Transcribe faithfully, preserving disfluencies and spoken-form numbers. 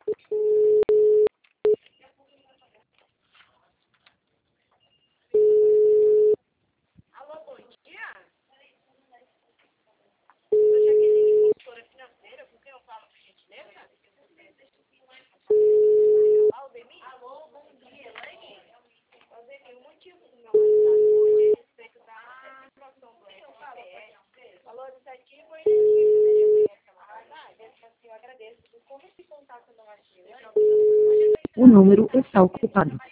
Alô, bom dia. Sou Jaqueline, consultora financeira. Com quem eu falo, por gentileza? Aldemir? Alô, bom dia, Elaine. Aldemir, o motivo do meu contato hoje é a respeito da situação do S P S, valorizativa ou energia. Eu agradeço por como esse contato não agiu. O número está ocupado.